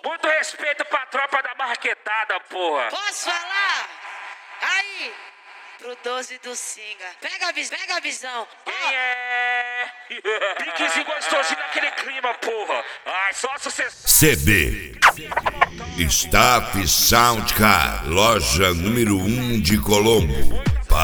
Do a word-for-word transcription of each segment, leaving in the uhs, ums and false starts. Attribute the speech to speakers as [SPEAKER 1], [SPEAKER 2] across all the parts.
[SPEAKER 1] Muito respeito pra tropa da marquetada, porra.
[SPEAKER 2] Posso falar? Aí, pro doze do Singa. Pega a, vis pega a visão.
[SPEAKER 1] Quem é? Piquezinho gostosinho naquele clima, porra. Ai, só sucesso.
[SPEAKER 3] C D Staff Soundcar, loja número um de Colombo,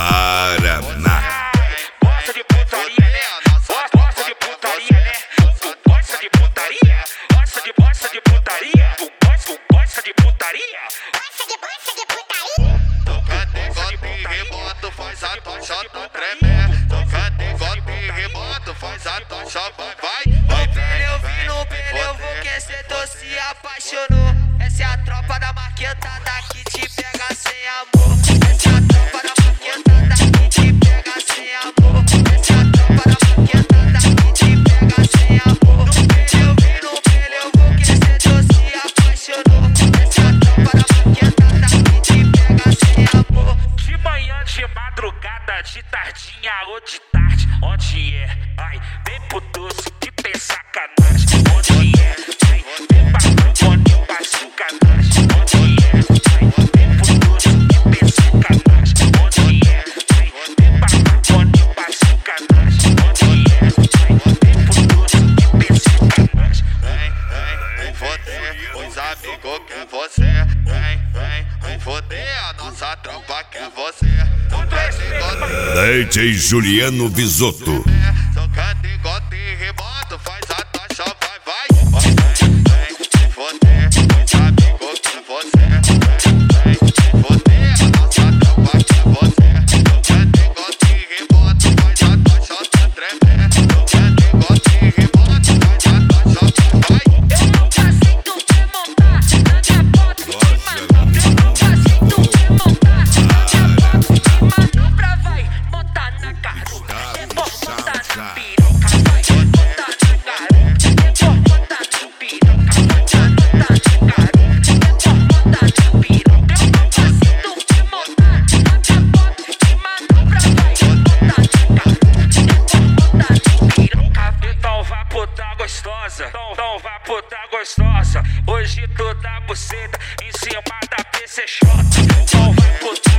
[SPEAKER 3] Paraná.
[SPEAKER 1] Gosta de putaria, né? Gosta de putaria, né? Tu gosta de putaria? Gosta de, gosta de putaria? Tu gosta, tu gosta de putaria?
[SPEAKER 4] Gosta de, gosta de putaria?
[SPEAKER 5] Toca de golpe e rebota, faz a tocha do tremé. Toca de golpe e rebota, faz a tocha, vai, vai.
[SPEAKER 2] Vai, pneu, vi no pneu, vou que cê tô se apaixonou. Essa é a tropa da marquetada que te pega sem amor. Essa é a tropa da marquetada que te pega sem amor. Essa é a tropa da marquetada que te pega sem amor. No pneu, vi no pneu, vou que cê tô se apaixonou. Essa é a tropa da marquetada que te pega sem amor.
[SPEAKER 1] De manhã, de madrugada, de tardinha ou de tarde. Onde é? Ai, vem pro doce que tem sacanagem. Onde é? Ai, vem pra onde pra sacanagem. Onde é? Ai, vem pro doce que tem sacanagem. Onde é? Ai, vem pra onde pra sacanagem. Onde é? Ai, vem pro doce que tem sacanagem.
[SPEAKER 5] Vem, vem, vem foder os amigos que você. Vem, vem, vem foder a nossa tropa que você. Toca de golpe,
[SPEAKER 3] D J Juliano Visotto.
[SPEAKER 5] toca de golpe e rebota, faz a tocha, vai, vai. Vem, vem, vem foder os amigos que você. Vem, vem foder a nossa tropa que você. Toca de golpe e rebota, faz a tocha do tremé. Toca de golpe e rebota, faz a tocha, vai, vai.
[SPEAKER 2] Eu nunca sinto que montar na minha bota de manobra. Eu nunca sinto que montar na minha bota de manobra. Vai montar na garupa, depois montar na piroca. Vai montar na garupa, depois montar na piroca. Montar, montar na garupa, depois montar na piroca. Eu nunca sinto que montar na minha bota de manobra. Vai montar na garupa, depois montar na piroca.
[SPEAKER 1] Então vá puta gostosa, então, então vá puta gostosa. Hoje toda buceta em cima da P C J. Então vai puta